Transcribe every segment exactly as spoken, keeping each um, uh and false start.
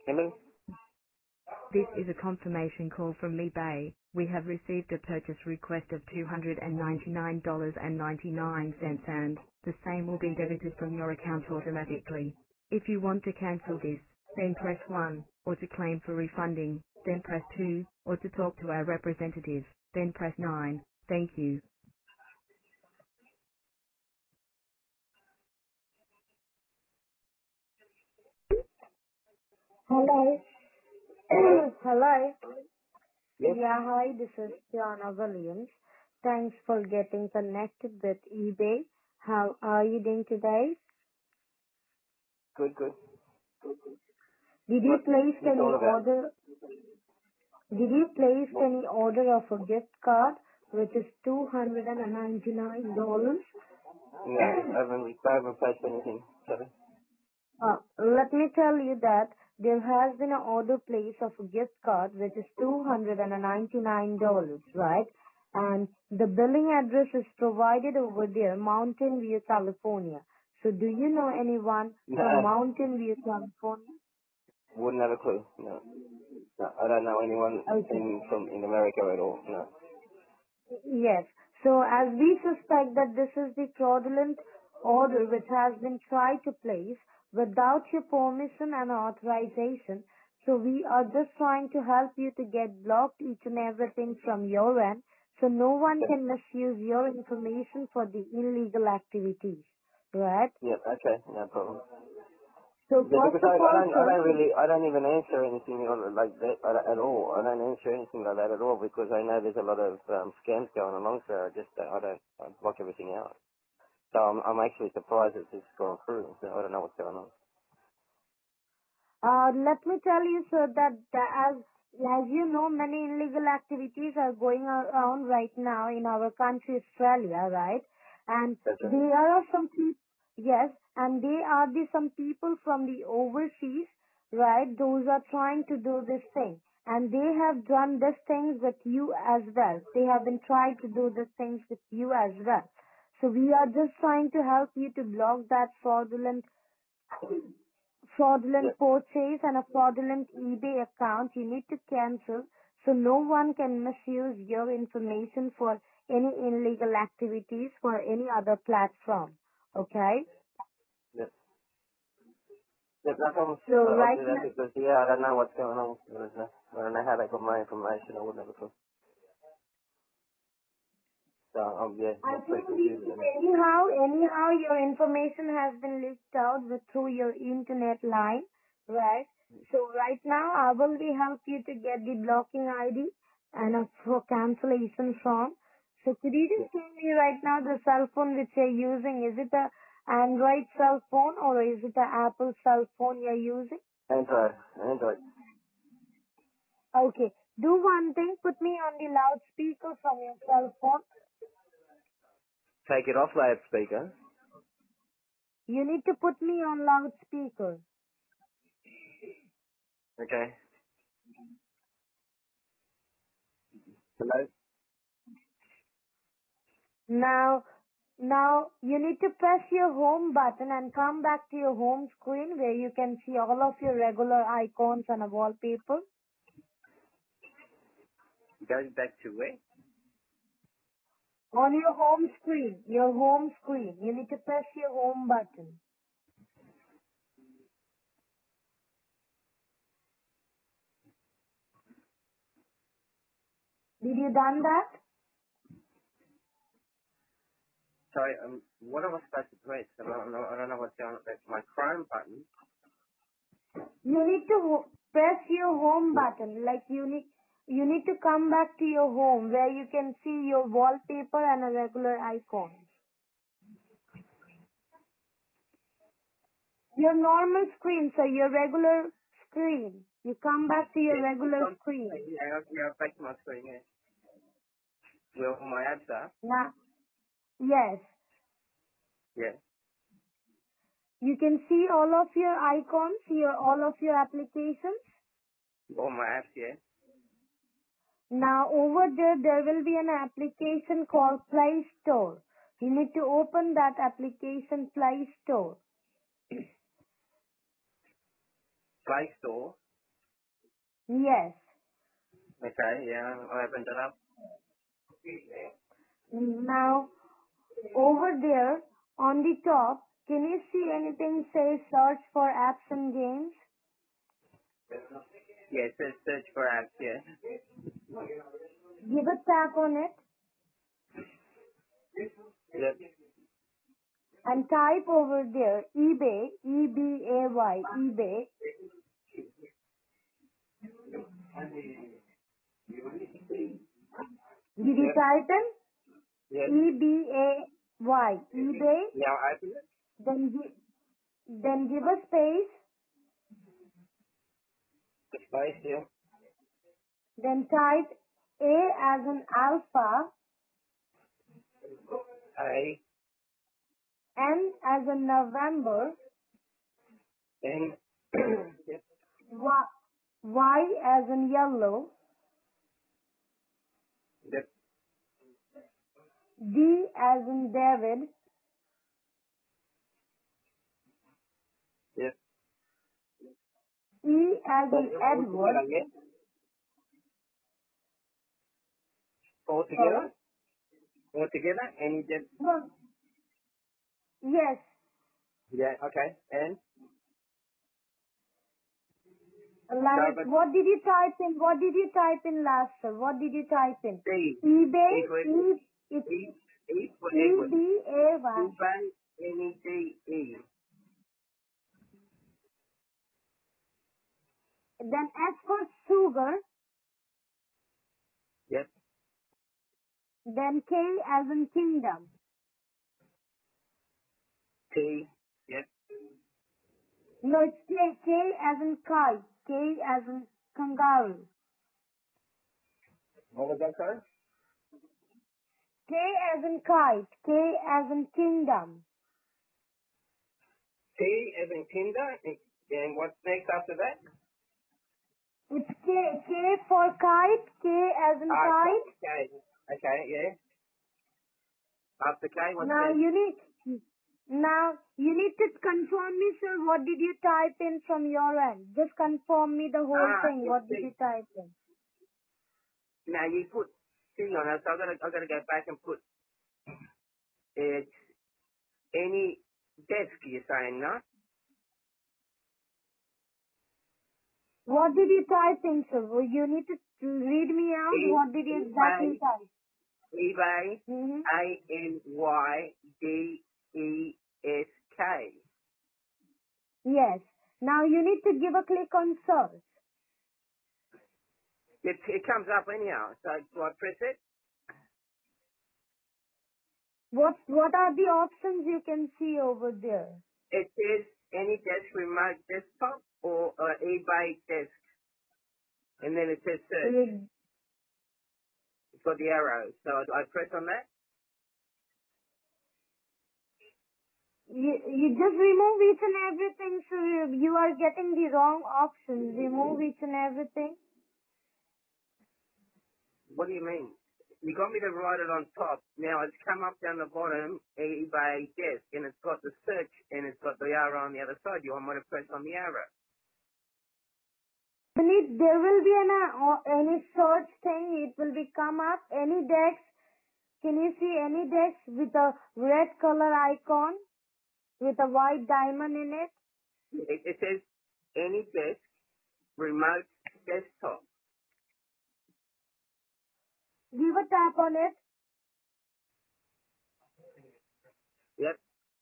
Hello? This is a confirmation call from eBay. We have received a purchase request of two hundred ninety-nine dollars and ninety-nine cents and the same will be debited from your account automatically. If you want to cancel this, then press one, or to claim for refunding, then press two, or to talk to our representative, then press nine. Thank you. Hello. Hello? Hello. Yes? Yeah, hi, this is Tiana Williams. Thanks for getting connected with eBay. How are you doing today? Good, good. Did you What place this any all about? order, did you place any order of a gift card which is two hundred ninety-nine dollars? No, I haven't, I haven't placed anything. Sorry. Uh, let me tell you that there has been an order placed of a gift card which is two hundred ninety-nine dollars, right? And the billing address is provided over there, Mountain View, California. So do you know anyone from No, Mountain View, California? wouldn't have a clue. No. No, I don't know anyone Okay. in from in America at all. No. Yes. So as we suspect that this is the fraudulent order which has been tried to place without your permission and authorization, so we are just trying to help you to get blocked each and everything from your end so no one Okay. can misuse your information for the illegal activities. Right? Yeah, okay, no problem. So Yeah, first because of I, I all, don't I sir, don't really I don't even answer anything on- like that at at all. I don't answer anything like that at all because I know there's a lot of um, scams going along. So I just uh, I don't I block everything out. So I'm I'm actually surprised it's just gone through. So I don't know what's going on. Uh, let me tell you, sir, that, that as as you know, many illegal activities are going around right now in our country, Australia, right? And That's it. there are some people, yes, and they are the some people from the overseas, right? Those are trying to do this thing, and they have done this things with you as well. They have been trying to do these things with you as well. So we are just trying to help you to block that fraudulent fraudulent Yeah. purchase and a fraudulent eBay account you need to cancel so no one can misuse your information for any illegal activities for any other platform. Okay? Yeah. Yeah, no problem. So I'll I'll right do that now, because yeah, I don't know what's going on. I don't know I don't know how they got my information. I wouldn't have a clue. So um yeah, I I'm pretty think we- confused. And anyhow, anyhow your information has been leaked out with, through your internet line, right? So right now I will be help you to get the blocking I D and a for cancellation form. So could you yeah, just tell me right now the cell phone which you're using, is it a Android cell phone or is it a Apple cell phone you're using? Android, Android. Okay. Do one thing, put me on the loudspeaker from your cell phone. Take it off loudspeaker. You need to put me on loudspeaker. Okay. Hello. Now, now you need to press your home button and come back to your home screen where you can see all of your regular icons on a wallpaper. Go back to where? On your home screen, your home screen, you need to press your home button. Did you done that? Sorry, um, what am I supposed to press? I don't know, I don't know what's going on. That's my Chrome button. You need to ho- press your home Yeah. button, like you need, you need to come back to your home where you can see your wallpaper and a regular icon. Your normal screen, so your regular screen. You come back to your Yeah. regular Some, screen. yeah, I'll, yeah, I'll back to my screen, yeah. Where all my apps are. Now, yes, Yeah. you can see all of your icons, your all of your applications. All my apps, yeah. Now over there, there will be an application called Play Store. You need to open that application Play Store. Play Store. Yes. Okay, yeah, I opened it up. Now, over there on the top, can you see anything say search for apps and games? Yeah, it says search for apps, yeah. Give a tap on it Yep, and type over there eBay, E B A Y, eBay. Did you yep, type yep. in E B A Y, eBay? Now open it. Then gi- then give a space. Space, yeah. Then type A as in alpha, A, N as in November, N, yep, Y, y as in yellow, yep, D as in David, yep. E as So in all Edward. together, yeah? All Sorry? together? All together? And you just, No. Yes. yeah, okay. And? Like, Starbucks what did you type in? What did you type in last, sir? What did you type in? C. eBay, E for Edward. E, it's E, E for Edward. E-B-A-Y. eBay, N E D E. Then S for sugar, Yep. then K as in kingdom. T. Yep. No, it's K, K as in kite, K as in kangaroo. What was that, sorry? K as in kite, K as in kingdom. T as in Tinder. And and what's next after that? It's K, K for kite, K as in Ah, kite. K. Okay, yeah. After K, what's Now next? you need, now you need to confirm me, sir, what did you type in from your end? Just confirm me the whole Ah, thing. it's What did you T. type in? Now you put T on it, so I've got to, I've got to go back and put it's any desk you're saying, no? What did you type in, sir? Well, you need to read me out. E, What did you exactly eBay, type? eBay, Mm-hmm. A N Y D E S K. Yes. Now you need to give a click on search. It, it comes up anyhow, so do I press it? What What are the options you can see over there? It says any desk remote desktop or uh, eBay desk, and then it says search. Re- It's got the arrow, so I, I press on that. You, you just remove each and everything, so you, you are getting the wrong options. Remove each and everything. What do you mean? You got me to write it on top. Now it's come up down the bottom, eBay desk, and it's got the search, and it's got the arrow on the other side. You want me to press on the arrow? Beneath, there will be an, uh, any search thing. It will be come up. Any desk. Can you see any desk with a red color icon with a white diamond in it? It, it says any desk, remote desktop. Give a tap on it. Yep.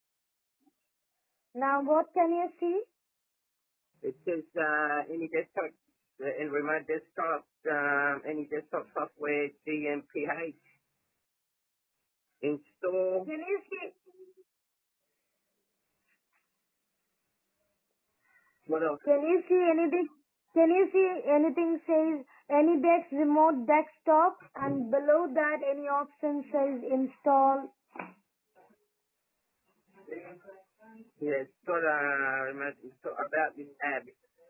Now what can you see? It says uh, any desktop, uh, in remote desktop, um, any desktop software, G M P H, install. Can you see? What else? Can you see anything? Can you see anything says any desk remote desktop and below that any option says install? Yeah, it's got uh, remote install about this app.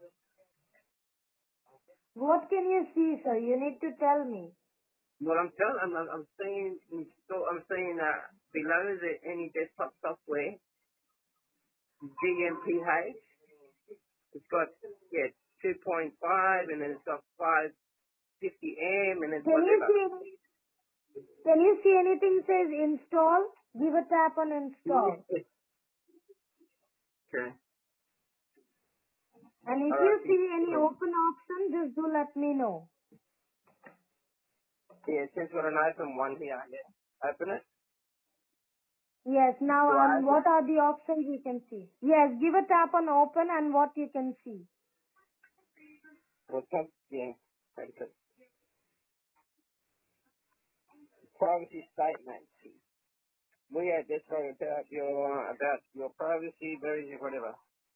What can you see, sir? You need to tell me. What I'm telling, I'm, I'm I'm seeing install. I'm seeing uh, below the any desktop software, G M P H. It's got yeah two point five, and then it's got five fifty M, and then Can you whatever. see any, can you see anything says install? Give a tap on install. Okay. And if All you right. see any open option, just do let me know. Yeah, since we're an open one here, yeah. Open it. Yes, now Do I and open what it? are the options you can see? Yes, give a tap on open and what you can see. Well, come, yeah. Take it. Privacy statement. We had this one about your about your privacy, very whatever.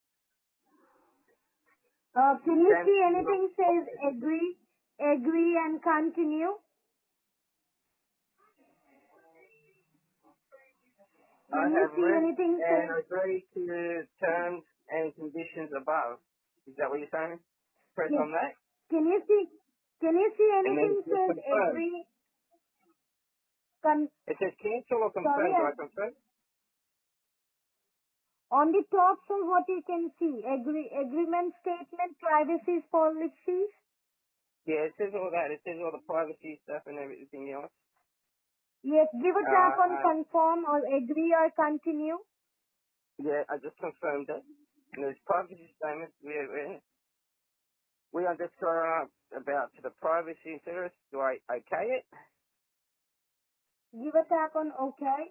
Uh, can you Then see anything says agree, agree and continue? I Can you have see read anything and says, agree to the terms and conditions above. Is that what you're saying? Press yes, on that, can you see, can you see and then anything just says confirm. agree, con, It says cancel or sorry, confirm. Do I I- confirm? on the top sir what you can see, agree, agreement statement, privacy policies. Yeah, it says all that. It says all the privacy stuff and everything else. Yes, give a tap Uh, on uh, confirm or agree or continue. yeah, I just confirmed it. And there's privacy statement. We we we are just uh, about to the privacy service. Do I okay it? Give a tap on OK.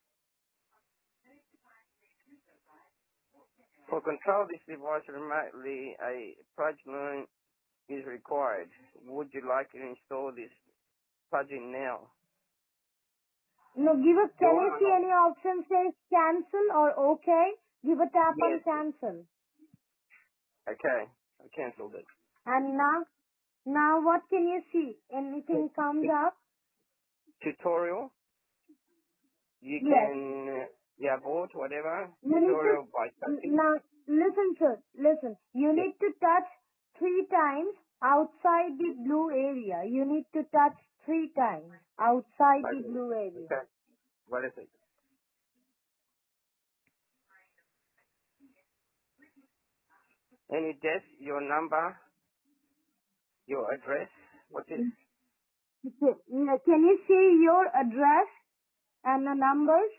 For control this device remotely, a plugin is required. Would you like to install this plugin now? No, give a, Do can I you or see not? any option says cancel or OK? Give a tap on Yes. cancel. Okay. I cancelled it. And now, now what can you see? Anything comes up? Tutorial. You Yes. can, uh, yeah, board, whatever. You need to, Tutorial by touching. now, listen sir, listen. You Yeah. need to touch three times outside the blue area. You need to touch three times outside the Okay. blue area. Okay. What is it? Any desk, your number, your address. What's this? Okay. Yeah, can you see your address and the numbers?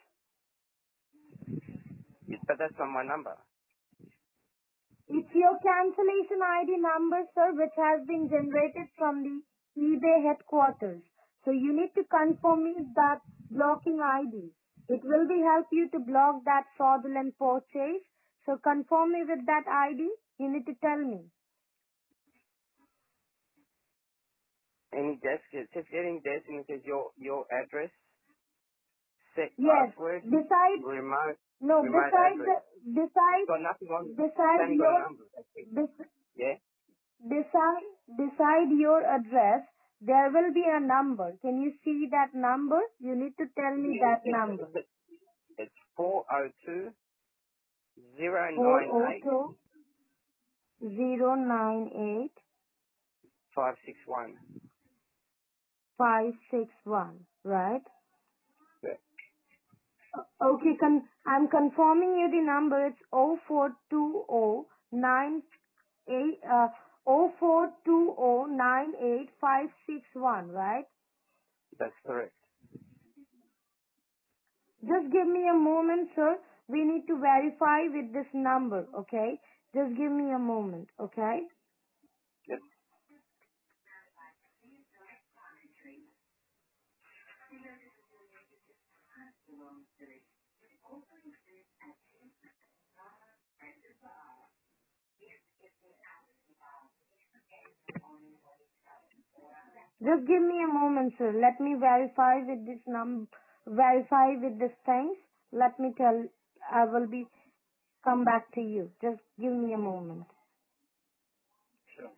But that's not my number. It's your cancellation I D number, sir, which has been generated from the eBay headquarters. So you need to confirm me that blocking I D. It will be help you to block that fraudulent purchase. So confirm me with that I D. You need to tell me. Any desk, it says getting desk and it says your, your address, set Yes, password, beside, remote, no, remote beside address. the, beside, Got nothing on, it's beside only got a your, number. That's it. bes- Yeah? beside, beside your address, there will be a number. Can you see that number? You need to tell me Yeah, that it's, number. it's, it's four oh two, zero Four nine o eight, two zero nine eight five six one. five six one. Right? Yeah, Okay, con- I'm confirming you the number. It's O four two O nine eight uh O four two O nine eight five six one. Right? that's correct. Just give me a moment, sir. We need to verify with this number. Okay? Just give me a moment. Okay? Yep. Just give me a moment, sir. Let me verify with this num, verify with this things. Let me tell, I will be, come back to you. Just give me a moment. Sure.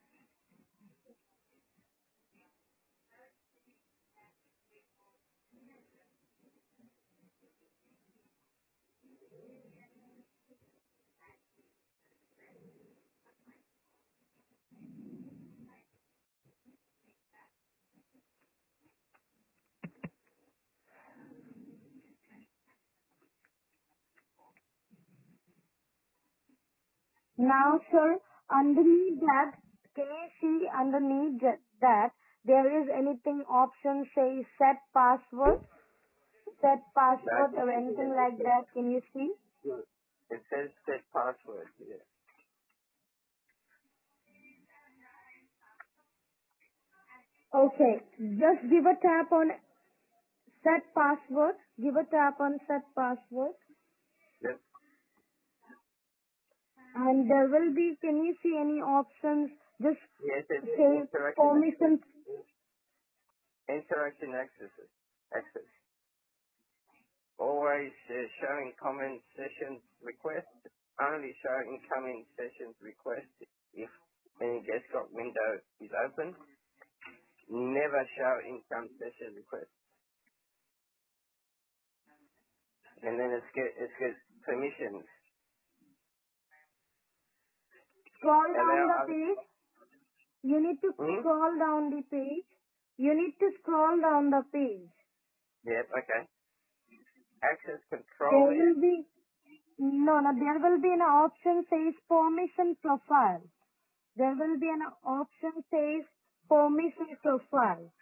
Now, sir, underneath that, can you see underneath th- that there is anything option say set password, set That, password or anything like that? Can you see? it says set password. Yeah. Okay, just give a tap on set password. Give a tap on set password. Yep. And there will be, can you see any options? Just Yeah, it says say interaction access. permission. Interaction access. Access. Always uh, showing comment sessions request. Only show incoming sessions request if any desktop window is open. Never show income session request. And then it's get it's get permissions. Scroll down Allow the other. page. You need to Hmm? scroll down the page. You need to scroll down the page. Yep. Okay. Access There control list. will be, no, no, there will be an option says permission profile. There will be an option says permission profile.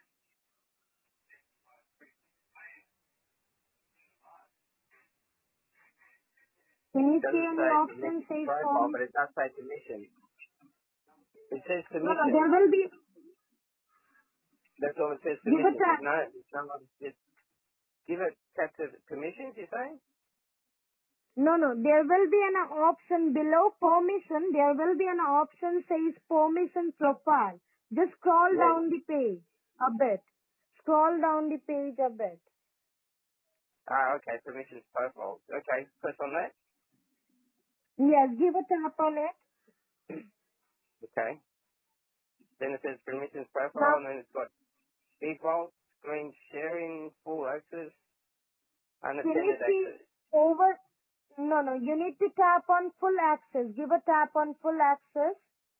Can you see Doesn't any say option permission says profile, but permission? it does say permission. It says No, no, there permission. will be, That's all it says give a permission. There's tap. no, there's no other. Just give it tap to permissions. You say? No, no, there will be an option below permission. There will be an option says permission profile. Just scroll Yeah. down the page a bit. Scroll down the page a bit. Ah, okay. Permissions profile. Okay. Press on that. Yes, give a tap on it. Okay. Then it says permissions Now, profile, and then it's got default, screen sharing, full access, can you unattended see access. over? No, no, you need to tap on full access. Give a tap on full access.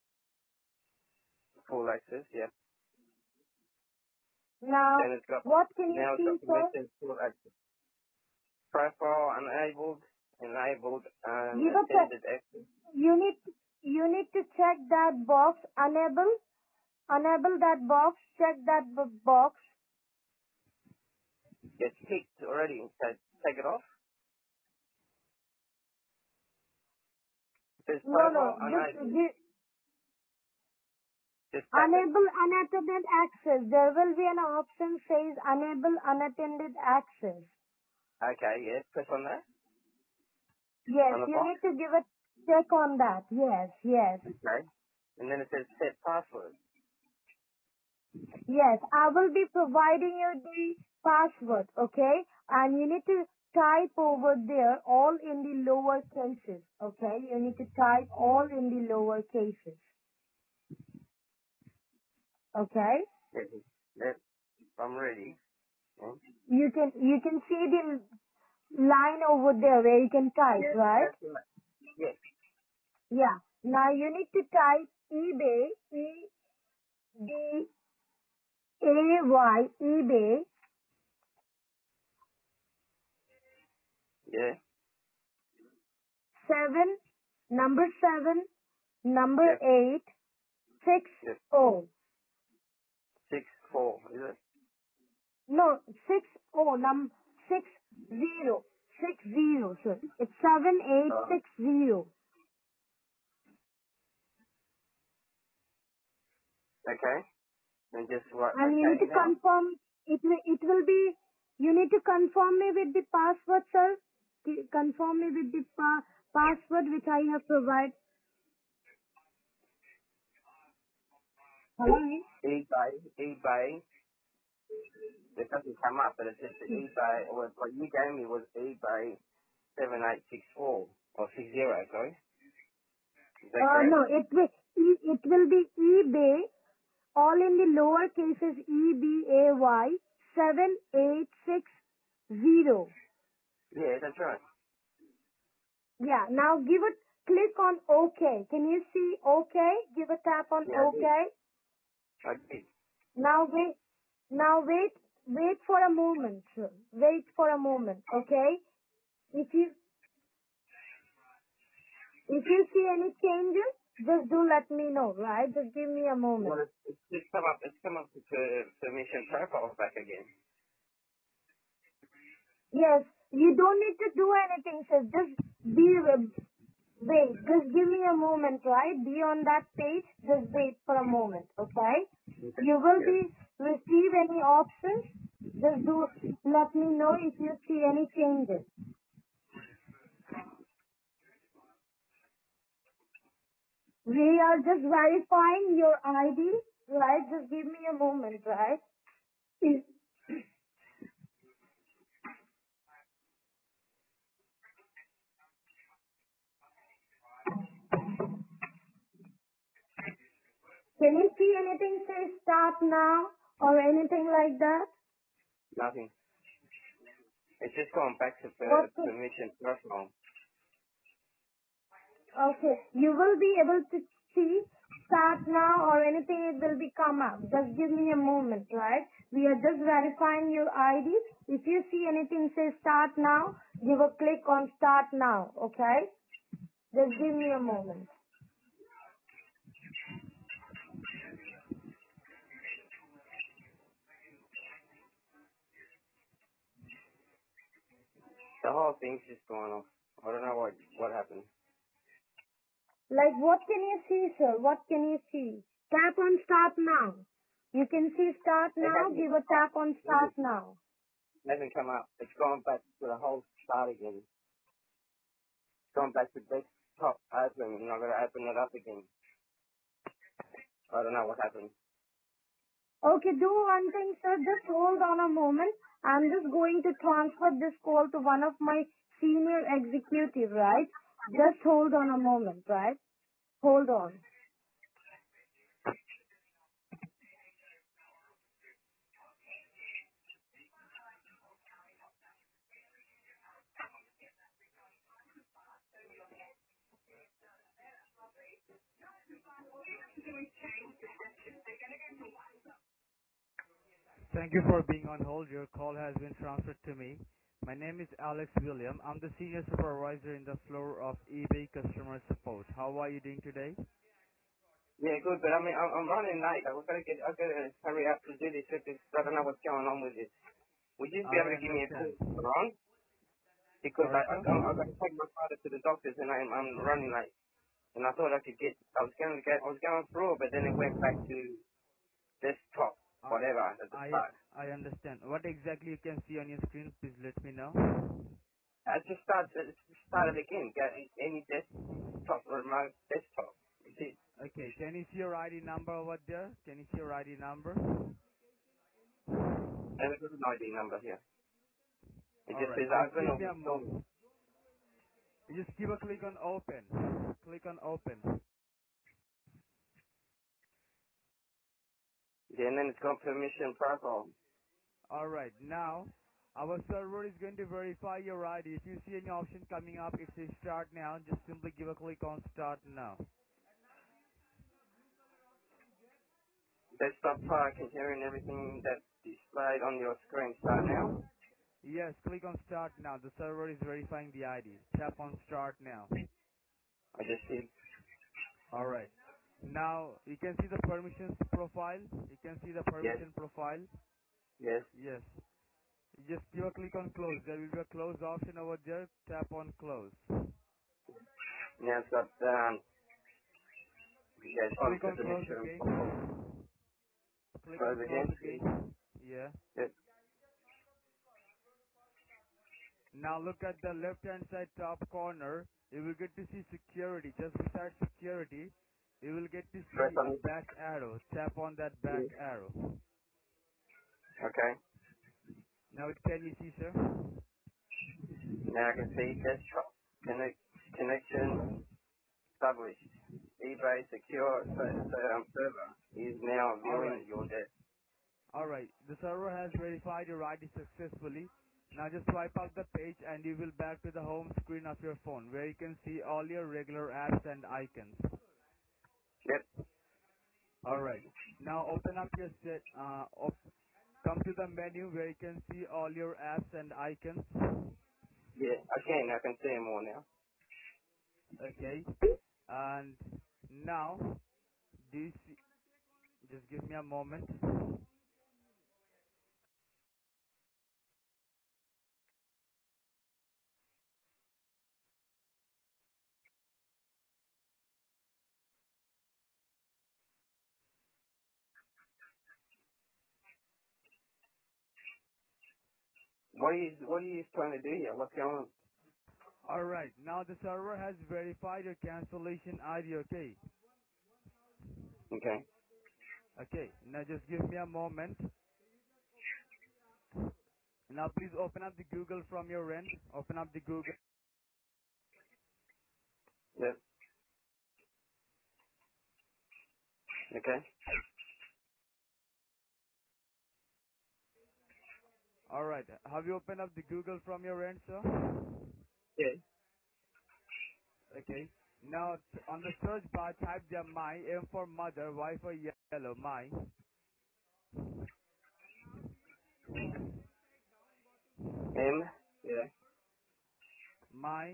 Full access, yeah. Now, Then it's got, what can you now it's see, got sir? permissions, full access. Profile enabled, enabled, Give a tap. unattended access. You need, you need to check that box. Enable, enable that box. Check that b- box. It's ticked already, so take it off. It says No, no, profile just enabled. give, Just tap it. enable unattended access. There will be an option says enable unattended access. Okay, yeah, press on that, Yes, on the you box. need to give a check on that. Yes, yes. Okay. And then it says set password. Yes, I will be providing you the password, okay? And you need to type over there all in the lower cases, okay? You need to type all in the lower cases, okay? Yes, yes, I'm ready. Yeah. You can, you can see the line over there where you can type, Yes, right? that's right. Yes, Yeah. Now you need to type eBay, E B A Y, eBay, yeah, seven, number seven, number yes, eight, six, yes. oh. Six, four, is it? No, six oh num six zero six zero sir. It's seven eight Uh, six zero. okay. And just what? And you need Okay to now. confirm it will it will be you need to confirm me with the password, sir. Ki- Confirm me with the pa- password which I have provided. Hello? eBay, eBay. It doesn't come up, but it's just the eBay. What what you gave me was eBay seven eight six four or six zero. Sorry, is that Uh, correct? no, it will e- it will be eBay all in the lower cases E B A Y seven eight six zero. Yeah, that's right. Yeah, now give it, click on OK. Can you see OK? Give a tap on Yeah, I OK. did. I did. Now wait, now wait, wait for a moment, sir. Wait for a moment, okay? If you, if you see any changes, Just do let me know, right? Just give me a moment. Well, it's, it's just come up. It's come up to per- permission profile back again. Yes, you don't need to do anything, sir. Just be, wait, just give me a moment, right? Be on that page. Just wait for a moment, okay? You will Yes. be, receive any options. Just do, let me know if you see any changes. We are just verifying your I D, right? Just give me a moment, right? Is- Can you see anything say start now or anything like that? Nothing. It's just going back to per- What? could- permission profile. Okay, you will be able to see start now or anything it will be come up. Just give me a moment, right? We are just verifying your I D. If you see anything say start now, give a click on start now, okay? Just give me a moment. The whole thing's just going off. I don't know what what happened. Like what can you see, sir? What can you see? Tap on start now. You can see start It now. hasn't. Give a tap on It start now. hasn't come up. It's going back to the whole start again. It's going back to desktop open, and I'm gonna open it up again. I don't know what happened. Okay, do one thing, sir. Just hold on a moment. I'm just going to transfer this call to one of my senior executive, right? Just hold on a moment, right? Hold on. Thank you for being on hold. Your call has been transferred to me. My name is Alex William. I'm the senior supervisor in the floor of eBay customer support. How are you doing today? Yeah, good, but I mean, I'm, I'm running late. I gotta get, I gotta hurry up to do this. Because I don't know what's going on with this. Would you be I able to give me a call understand. later on? Because I, Sorry, I, sir? I got to take my father to the doctors, and I'm, I'm running late. And I thought I could get, I was going to get, I was going through, but then it went back to desktop, I, whatever, at the I, start. I understand. What exactly you can see on your screen? Please let me know. I just started, it just started again. Got any desktop, remote desktop. You see, Okay, can you see your I D number over there? Can you see your I D number? and there's an I D number here. It just Alright, says just open give or me a install. moment. Just give a click on open. Click on open. Yeah, and then it's got permission profile. Alright, now our server is going to verify your I D. If you see any option coming up, it says start now, just simply give a click on start now. Desktop park and hearing everything that's displayed on your screen. Start now. Yes, click on start now. The server is verifying the I D. Tap on start now. I just see. Alright. Now you can see the permissions profile. You can see the Yes, permission profile. yes. Yes. You just give a click on close. There will be a close option over there. Tap on close. Now it's got um. Yeah, it's gone Click to on the close next room. again. Click Close on close again. again. Yeah. Yes. Now look at the left hand side top corner. You will get to see security. Just beside security, you will get to Press see on a it. back arrow. Tap on that back Yes. arrow. Okay. Now it can you see, sir? Now I can see desktop connect connection established. eBay secure ser- ser- um, server is now viewing Alright. your desk. Alright. The server has verified your I D successfully. Now just swipe up the page and you will back to the home screen of your phone where you can see all your regular apps and icons. Yep. Alright. Now open up your set, uh, op- come to the menu where you can see all your apps and icons. Yeah. I can. I can see them all now. Okay. And Now, do you see, just give me a moment. What are you What are you trying to do here? What's going on? Alright, now the server has verified your cancellation I D, okay? Okay. Okay, now just give me a moment. Now please open up the Google from your end. Open up the Google. Yep. Okay. Alright, have you opened up the Google from your end, sir? Yeah. Okay. Now t- on the search bar type there my, M for mother, Y for yellow, my, M. Yeah. my.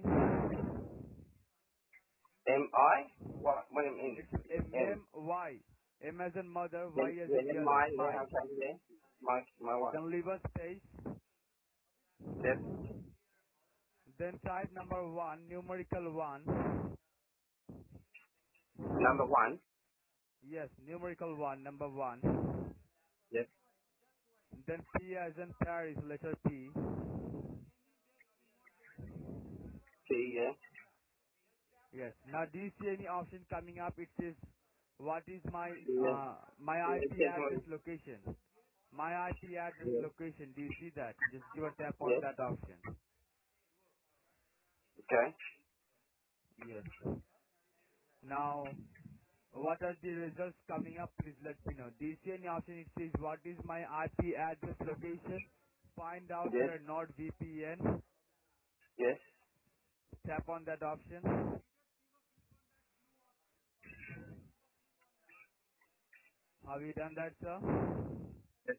M I. What? What do you mean? It's M, M. M, Y. M as in mother, Y Then, as in then yellow, my. Then my. I'm trying to say my my what? Then leave a space. Yep. Then type number one, numerical one. Number one. Yes, numerical one, number one. Yep. Then P as in Paris, letter P. T. Yeah. Yes. Now do you see any option coming up? It says, what is my Yeah. uh, my Yeah. I P That's address one. location? My I P address Yeah. location. Do you see that? Just give a tap on Yes. that option. Okay. Yes. Now, what are the results coming up? Please let me know. Do you see any option? It says, what is my I P address location? Find out Yes. here NordVPN. Yes. Tap on that option. Have you done that, sir? Yes.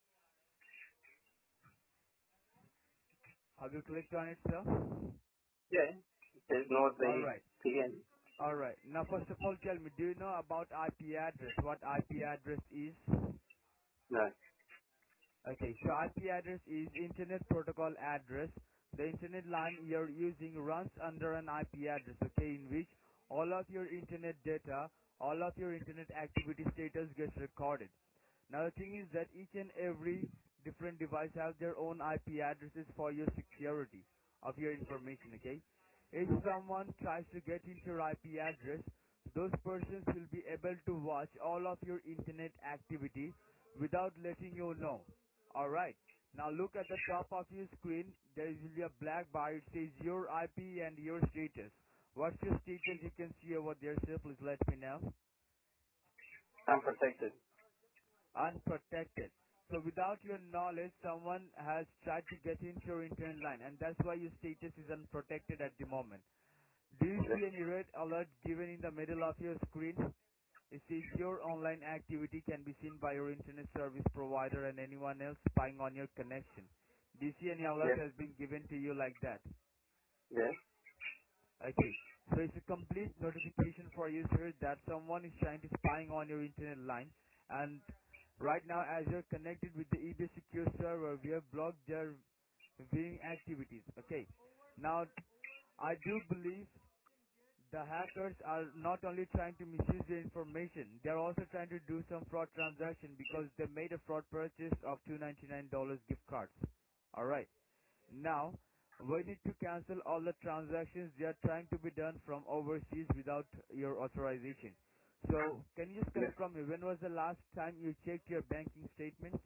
Have you clicked on it, sir? Yeah. There's no All the right. T N. All right. Now, first of all, tell me, do you know about I P address? What I P address is? No. Okay, so I P address is Internet Protocol address. The internet line you're using runs under an I P address, okay, in which all of your internet data, all of your internet activity status gets recorded. Now the thing is that each and every different device have their own I P addresses for your security of your information, okay? If someone tries to get into your I P address, those persons will be able to watch all of your internet activity without letting you know. Alright, now look at the top of your screen, there is will be a black bar, it says your I P and your status. What's your status you can see over there, sir? Please let me know. I'm protected. Unprotected. So without your knowledge, someone has tried to get into your internet line, and that's why your status is unprotected at the moment. Do you Yes. see any red alert given in the middle of your screen? It says your online activity can be seen by your internet service provider and anyone else spying on your connection. Do you see any alert Yes. has been given to you like that? Yes. Okay. So it's a complete notification for you, sir, that someone is trying to spying on your internet line. And right now, as you're connected with the eBay secure server, we have blocked their viewing activities. Okay. Now, I do believe the hackers are not only trying to misuse the information, they're also trying to do some fraud transaction because they made a fraud purchase of two hundred ninety-nine dollars gift cards. Alright. Now, we need to cancel all the transactions they are trying to be done from overseas without your authorization. So, can you just Yes. confirm me, when was the last time you checked your banking statements?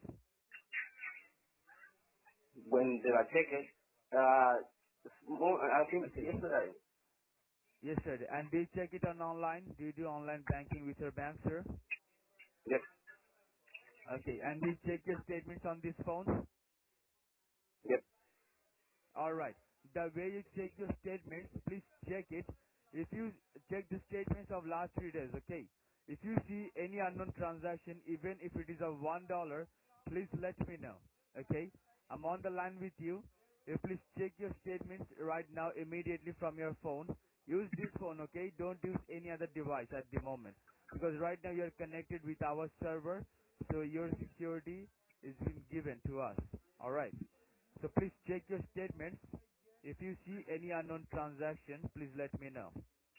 When did I check it? Uh, this mor- I think Okay. yesterday. Yesterday. And do you check it on online? Do you do online banking with your bank, sir? Yep. Okay. And do you check your statements on this phone? Yep. Alright. The way you check your statements, please check it. If you check the statements of last three days, okay? If you see any unknown transaction, even if it is of one dollar, please let me know. Okay? I'm on the line with you. You please check your statements right now immediately from your phone. Use this phone, okay? Don't use any other device at the moment. Because right now you're connected with our server, so your security is being given to us. Alright. So please check your statements. If you see any unknown transaction, please let me know.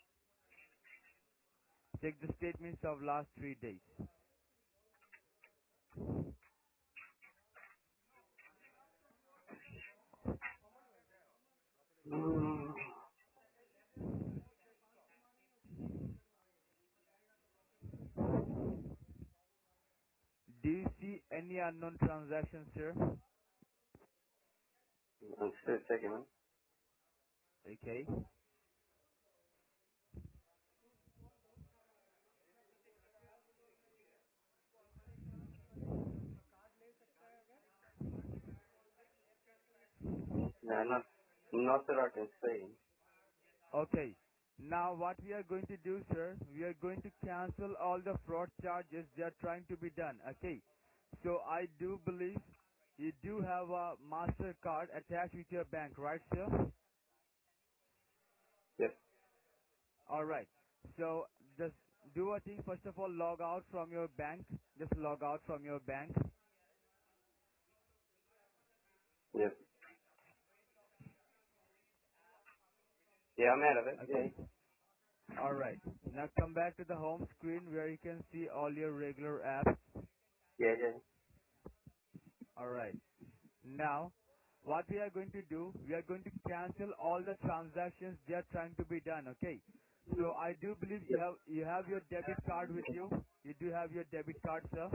Check the statements of last three days. Mm. Do you see any unknown transactions, sir? I'm still checking it. Okay. No, not, not that I can see. Okay. Now what we are going to do, sir, we are going to cancel all the fraud charges that are trying to be done. Okay. So I do believe you do have a MasterCard attached with your bank, right, sir? Yep, Alright. So just do a thing. First of all, log out from your bank. Just log out from your bank. yep. Yeah, I'm out of it. Yeah, Okay. Alright. Now come back to the home screen where you can see all your regular apps. yeah, yeah. Alright. Now, what we are going to do, we are going to cancel all the transactions they are trying to be done, okay? So I do believe you Yep. have you have your debit card with you. You do have your debit card, sir.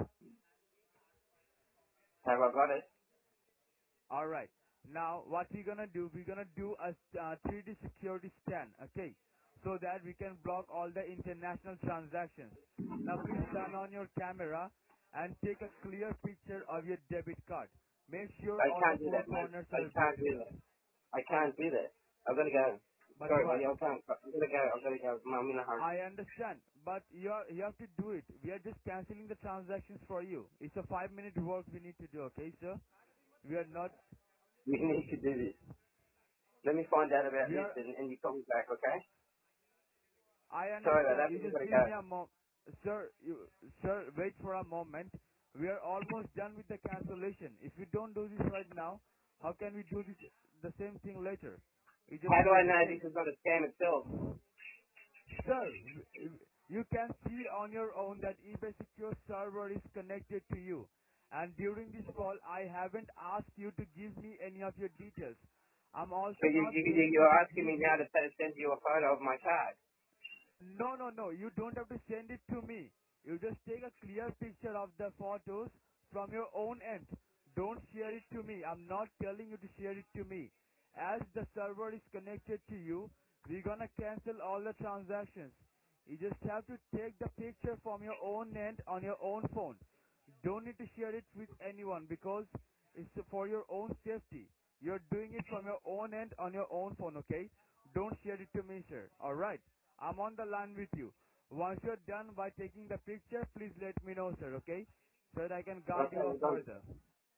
Have I got it? All right. Now, what we're gonna do, we're gonna do a uh, three D security scan, okay? So that we can block all the international transactions. Now, please turn on your camera and take a clear picture of your debit card. Make sure I all the can't do four that, man. corners I are can't do visible. that. I can't do that. I'm gonna go. But Sorry, why? buddy. I can't. I'm gonna go. I'm gonna go. I'm in a hurry. I understand, but you are, you have to do it. We are just canceling the transactions for you. It's a five minute work we need to do, okay, sir? We are not, We need to do this. Let me find out about we this are, and, and you call me back, okay? I Sorry about understand. that, You but we just gotta give go. me a mo, sir, you, sir, wait for a moment. We are almost done with the cancellation. If we don't do this right now, how can we do this, the same thing later? You just How do I wait, know okay? this is not a scam itself? Sir, you can see on your own that eBay Secure server is connected to you. And during this call, I haven't asked you to give me any of your details. I'm So also you, not you, telling you you're to asking give me me. now to t- send you a photo of my card. No, no, no. You don't have to send it to me. You just take a clear picture of the photos from your own end. Don't share it to me. I'm not telling you to share it to me. As the server is connected to you, we're gonna cancel all the transactions. You just have to take the picture from your own end on your own phone. Don't need to share it with anyone because it's for your own safety. You're doing it from your own end on your own phone, okay? Don't share it to me, sir. Alright? I'm on the line with you. Once you're done by taking the picture, please let me know, sir, okay? So that I can guide Okay, you we're done. further.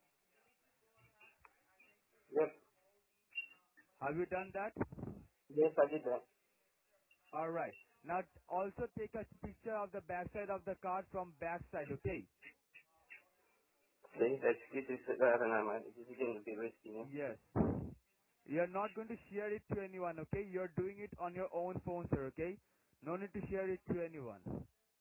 Yep. Have you done that? Yes, I did that. Alright. Now also take a picture of the backside of the card from backside, okay? See, that's, this is, I don't know, mate. This is getting a bit risky, yeah? Yes. You're not going to share it to anyone, okay? You're doing it on your own phone, sir, okay? No need to share it to anyone.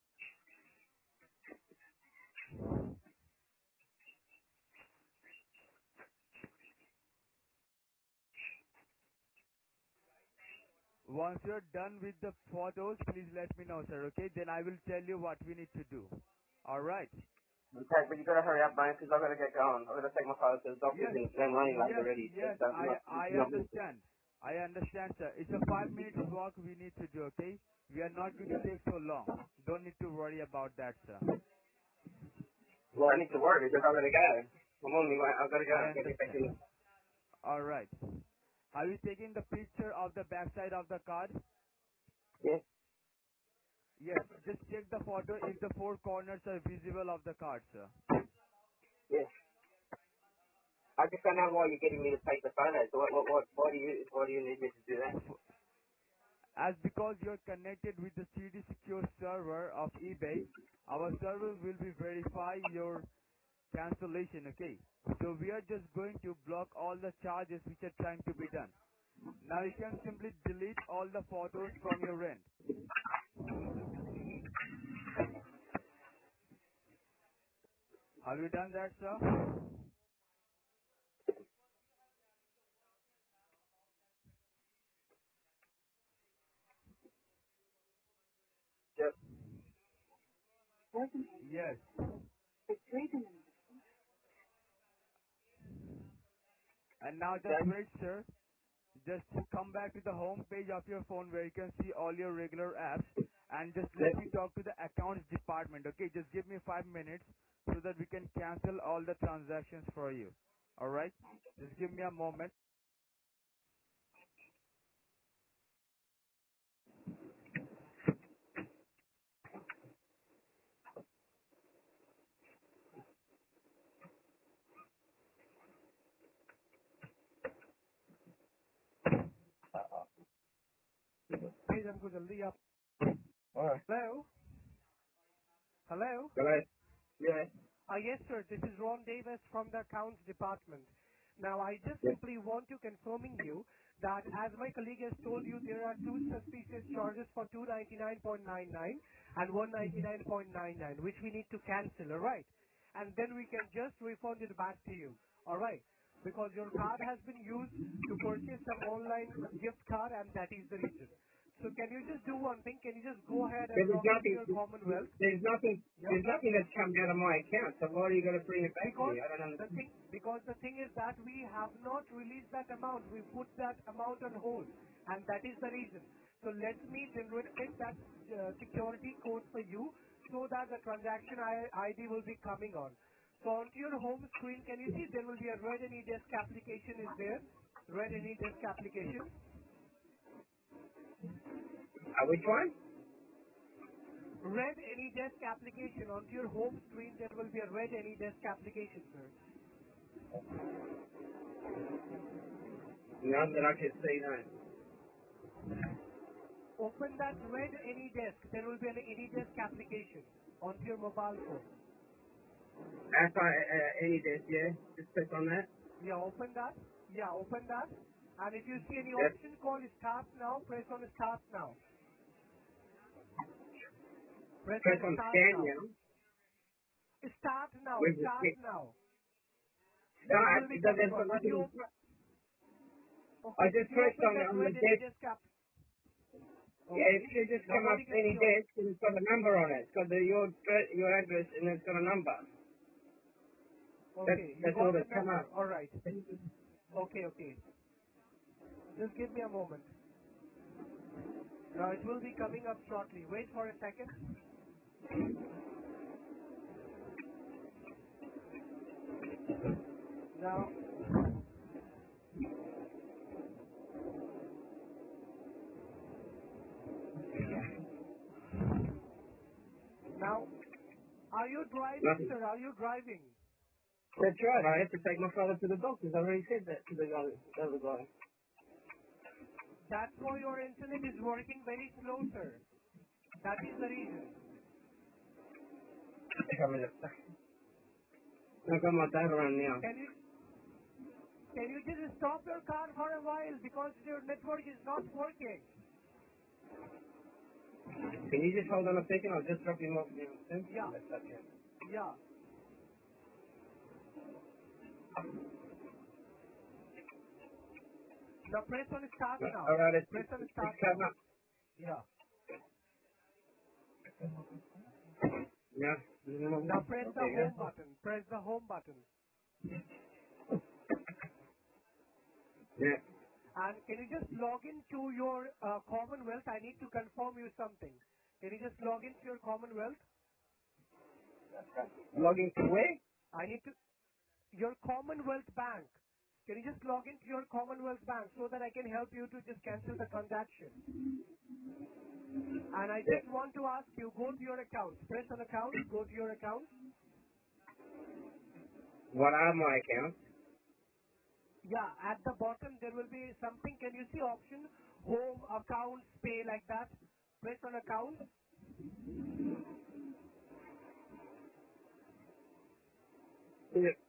Once you're done with the photos, please let me know, sir, okay? Then I will tell you what we need to do. Alright? Okay, but you gotta hurry up, man, because I've gotta get going. I've gotta take my father to the doctors Yes, and I'm running late yes, already. So yes, I'm I, not, I not moving. understand. I understand, sir. It's a five minutes walk we need to do, okay? We are not going to take so long. Don't need to worry about that, sir. Well, I need to work because I've gotta go. I'm on my way. I've gotta go. I I've gotta get back in. understand. Alright. Have you taken the picture of the backside of the card? Yes, Yes. Just check the photo if the four corners are visible of the card, sir. yes. I just don't know why you're getting me to take the photos. What, what, what, why do you, why do you need me to do that? As because you're connected with the C D secure server of eBay, our server will be verify your cancellation, okay? So we are just going to block all the charges which are trying to be done. Now you can simply delete all the photos from your end. Have you done that, sir? Yep. Yes. And now just Then, wait, sir. Just come back to the home page of your phone where you can see all your regular apps and just let let, me talk to the accounts department, okay? Just give me five minutes so that we can cancel all the transactions for you. Alright? Just give me a moment. Hey, हमको जल्दी आप alright. Hello? Hello? Hello? Yeah. Uh, yes, sir. This is Ron Davis from the accounts department. Now, I just Yep. simply want to confirming you that as my colleague has told you, there are two suspicious charges for two ninety-nine point nine nine and one ninety-nine point nine nine, which we need to cancel, all right? And then we can just refund it back to you, all right? Because your card has been used to purchase some online gift card, and that is the reason. So can you just do one thing? Can you just go ahead But and there's log into nothing, your Commonwealth? there's nothing, Yes, there's sir? nothing that's come out of my account, so why are you going to bring it back to Because me? I don't the understand. thing, because the thing is that we have not released that amount. We put that amount on hold, and that is the reason. So let me generate that uh, security code for you, so that the transaction I- ID will be coming on. So onto your home screen, can you see there will be a Red AnyDesk application is there? Red AnyDesk application. Uh, which one? Red AnyDesk application. Onto your home screen, there will be a Red AnyDesk application, sir. None that I can see, no. Open that Red AnyDesk. There will be an AnyDesk application onto your mobile phone. F I, uh, any desk, yeah? Just click on that. Yeah, open that. Yeah, open that. And if you see any Yep. option called Start Now, press on Start Now. Press on Press on Start scan Now. now. Start Now. Where's the Start stick? Now. It Start, will be it coming doesn't got on. Did you nothing. open? I Okay. Did just you pressed open on it that on the Red desk. AnyDesk app? Yeah, Okay. if you just Now come what up you can any see on. desk and it's got a number on it. It's got the, your, dre- your address and it's got a number. That's, Okay, you that's got all the that's come number. up. All right. Okay, okay. Just give me a moment. Now it will be coming up shortly. Wait for a second. Now, now, are you driving, Nothing. sir? Are you driving? That's right. I have to take my father to the doctors. I already said that to the guy. The other guy. That's why your internet is working very slow, sir. That is the reason. Déjame ya está. I've got my dad around now. Can you can you just stop your car for a while because your network is not working? Can you just hold on a second? I'll just drop him off now. Okay? Yeah, That's okay. yeah. Now press on start All now. right. It's, Press on it's, start it's come now. up. Yeah. Yeah. Mm, Now press the okay. Yeah. home button. Press the home button. Yeah. And can you just log into your uh, Commonwealth? I need to confirm you something. Can you just log into your Commonwealth? Logging to where? I need to your Commonwealth Bank. Can you just log into your Commonwealth Bank so that I can help you to just cancel the transaction? And I Yeah. just want to ask you, go to your accounts. Press on accounts, go to your accounts. What are my accounts? Yeah, at the bottom there will be something. Can you see option home, accounts, pay, like that. Press on account. Is it?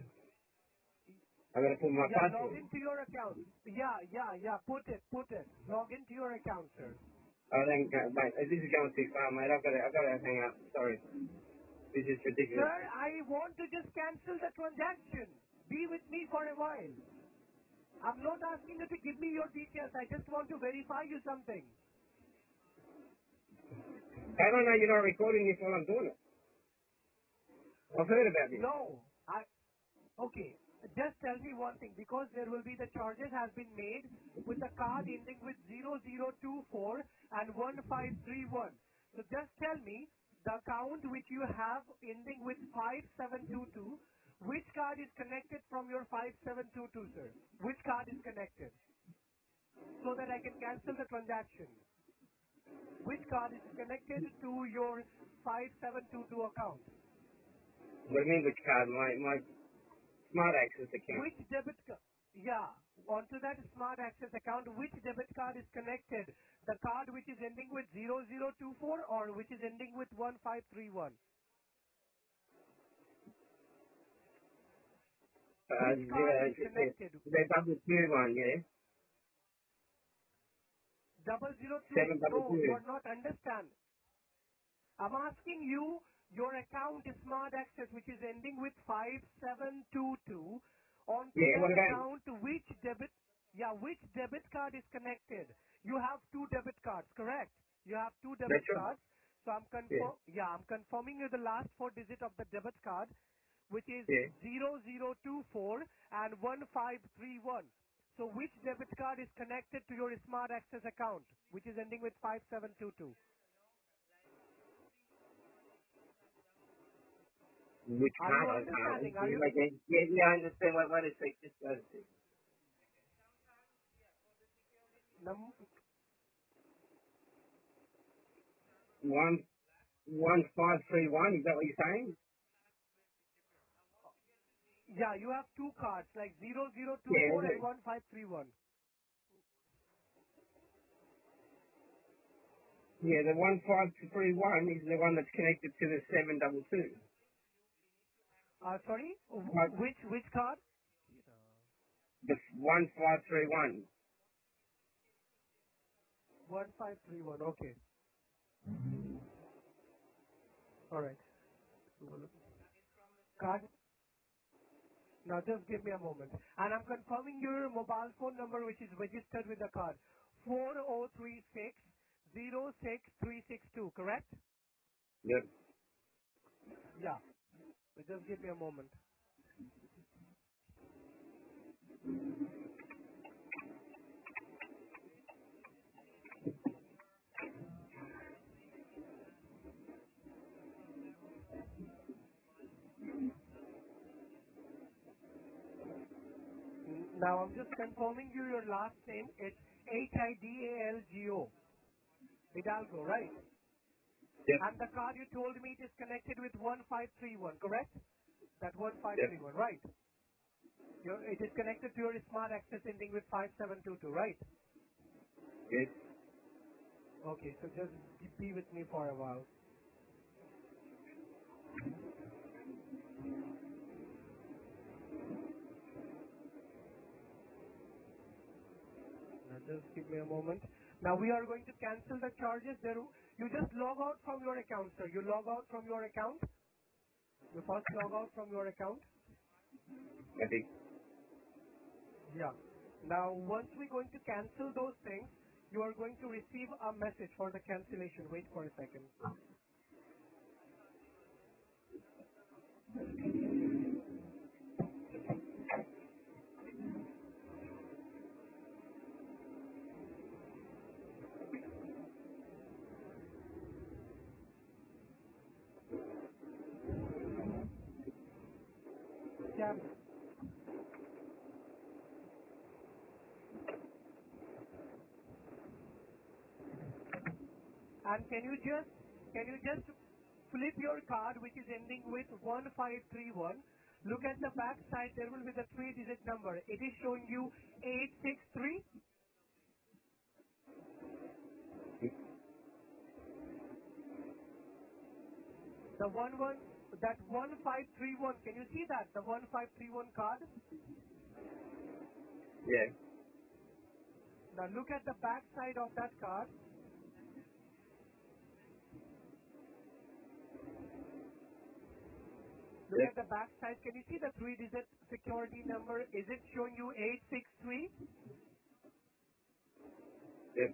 I gotta put my Yeah, log password. into your account. Yeah, yeah, yeah. Put it, put it. Log into your account, sir. Oh, then, uh, mate, this is going too far, mate. I've got to, I've got to hang up. Sorry. This is Sir, ridiculous. I want to just cancel the transaction. Be with me for a while. I'm not asking you to give me your details. I just want to verify you something. I don't know you're not recording this while I'm doing it. I've heard about this. No. I okay. Just tell me one thing, because there will be the charges has been made with the card ending with zero zero two four and one five three one. So just tell me the account which you have ending with five seven two two, which card is connected from your five seven two two, sir? Which card is connected? So that I can cancel the transaction. Which card is connected to your five seven two two account? What do you mean which card? My, my Smart Access account. Which debit card? Yeah, onto that Smart Access account, which debit card is connected? The card which is ending with zero zero two four or which is ending with one five three one? Uh, Which zero, card is the, connected? the double two one, yeah? Double zero two? Seven double No, you two. are not understand. I'm asking you your account is Smart Access which is ending with five seven two two. Onto Yeah, that what about? account, which debit, yeah, which debit card is connected? You have two debit cards, correct? You have two debit That's right. cards. So I'm Yeah, confirm, yeah, I'm confirming you the last four digit of the debit card, which is yeah. zero zero two four and one five three one. So which debit card is connected to your Smart Access account, which is ending with five seven two two? Which Are you card I can't. understanding? Are you? Like, yeah, yeah, I understand. Wait, wait a sec. Just wait a sec. Num- One, one five three one. Is that what you're saying? yeah, you have two cards, like zero zero two Yeah, four the, and one five three one. yeah. The one five three one is the one that's connected to the seven double two. Uh, sorry, But Wh- which which card? the one five three one. one five three one. Okay, all right. Card. Now just give me a moment, and I'm confirming your mobile phone number, which is registered with the card. Four zero three six zero six three six two. Correct? Yep. Yeah. Just give me a moment. N- Now I'm just confirming you your last name. It's H I D A L G O. Hidalgo, right? Yep. And the card you told me it is connected with one five three one, correct? That Yep. one five three one, right? Your, it is connected to your Smart Access ending with five seven two two, right? Yes. Okay, so just be with me for a while. Now just give me a moment. Now we are going to cancel the charges. There, you just log out from your account, sir. You log out from your account. You first log out from your account. I think. Yeah. Now once we're going to cancel those things, you are going to receive a message for the cancellation. Wait for a second. Yeah. And can you just can you just flip your card which is ending with one five three one? Look at the back side. There will be the three-digit number. It is showing you eight six three. The one one, that one five three one, can you see that? The one five three one card? Yeah. Now look at the back side of that card. Look Yeah. at the back side. Can you see the three-digit security number? Is it showing you eight six three? Yeah.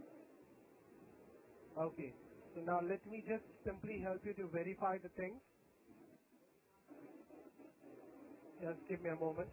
Okay. So now let me just simply help you to verify the things. Just give me a moment.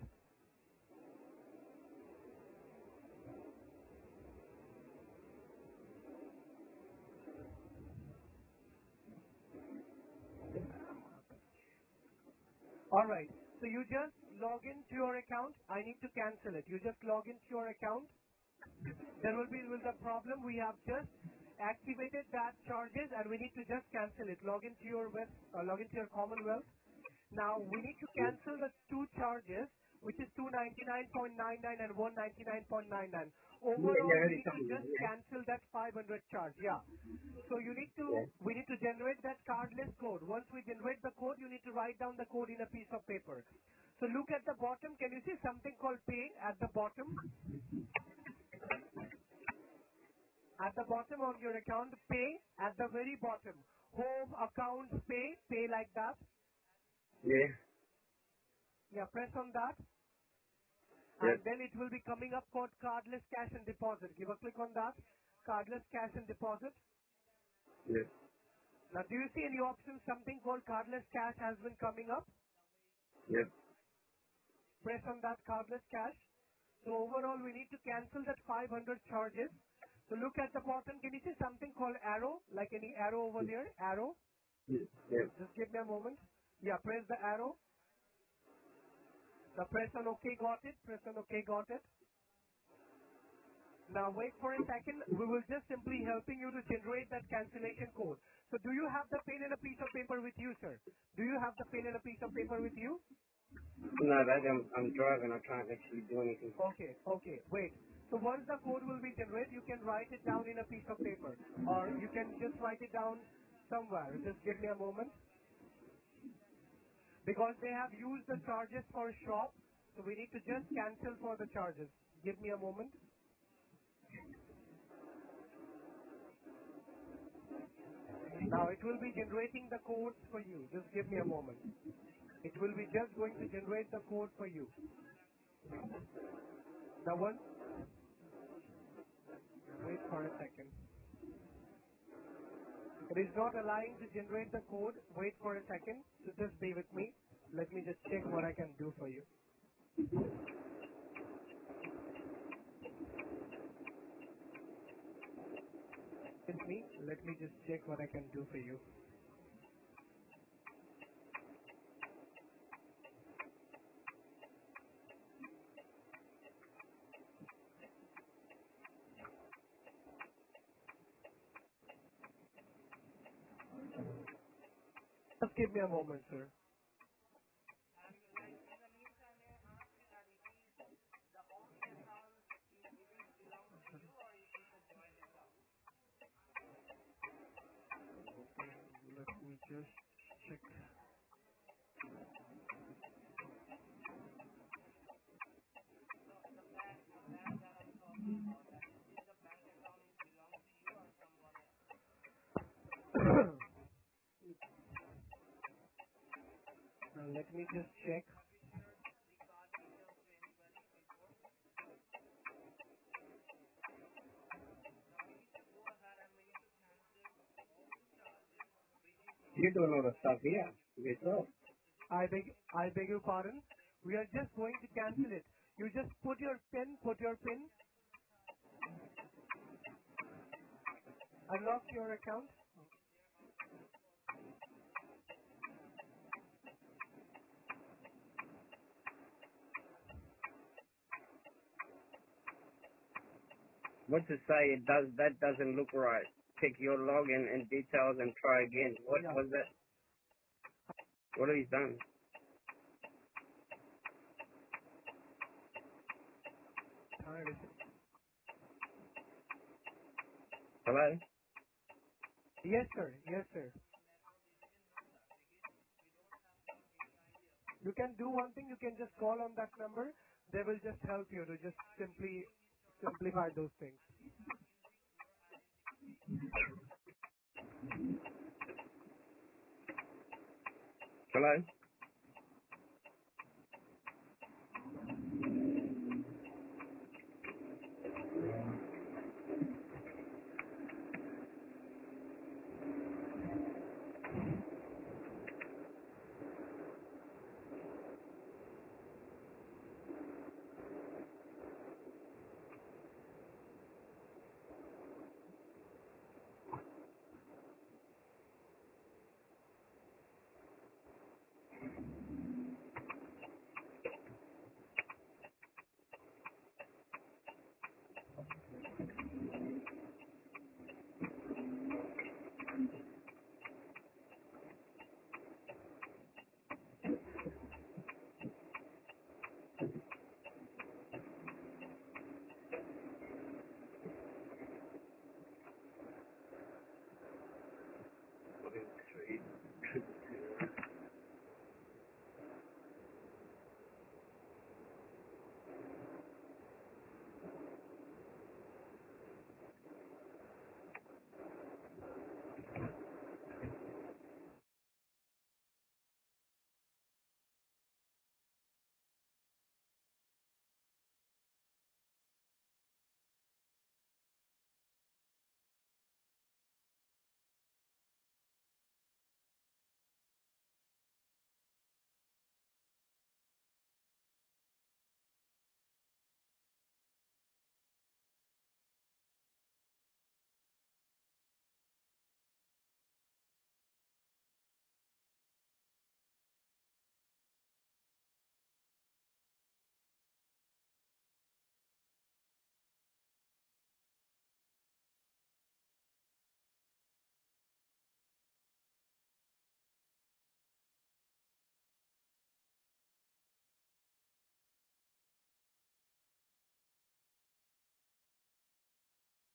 All right. So you just log into your account. I need to cancel it. You just log into your account. There will be with the problem. We have just activated that charges and we need to just cancel it. Log into your web, uh, log into your Commonwealth. Now we need to cancel the two charges, which is two ninety-nine point nine nine and one ninety-nine point nine nine. Yeah, Overall, yeah, we very need to something. just Yeah. cancel that five hundred charge. Yeah. So you need to, Yeah. we need to generate that cardless code. Once we generate the code, you need to write down the code in a piece of paper. So look at the bottom. Can you see something called pay at the bottom? At the bottom of your account, pay at the very bottom. Home, accounts, pay, pay like that. Yeah. Yeah, press on that. Yeah. And then it will be coming up called cardless cash and deposit. Give a click on that. Cardless cash and deposit. Yeah. Now, do you see any option, something called cardless cash has been coming up? Yeah. Press on that cardless cash. So overall, we need to cancel that five hundred charges. So look at the bottom. Can you see something called arrow? Like any arrow over there? Arrow. Yeah. Yeah. Just give me a moment. Yeah, press the arrow. Now press on OK, got it. Press on OK, got it. Now wait for a second. We will just simply helping you to generate that cancellation code. So do you have the pen and a piece of paper with you, sir? Do you have the pen and a piece of paper with you? No, that I'm, I'm driving. I can't actually do anything. Okay, okay, wait. So once the code will be generated, you can write it down in a piece of paper. Or you can just write it down somewhere. Just give me a moment. Because they have used the charges for shop, so we need to just cancel for the charges. Give me a moment. Now it will be generating the codes for you. Just give me a moment. It will be just going to generate the code for you. Now once, wait for a second. It is not allowing to generate the code. Wait for a second. So just be with me. Let me just check what I can do for you. With me. Let me just check what I can do for you. Just give me a moment, sir. Let me just check. Now let me just check. You're doing all the stuff here yourself. I beg, I beg your pardon. We are just going to cancel it. You just put your pin, put your pin, unlock your account. What's it say? It does. That doesn't look right. Check your login and details and try again. What Yeah. was that? What have you done? Third is- Hello? Yes, sir. Yes, sir. You can do one thing. You can just call on that number. They will just help you to just simply simplify those things. Hello?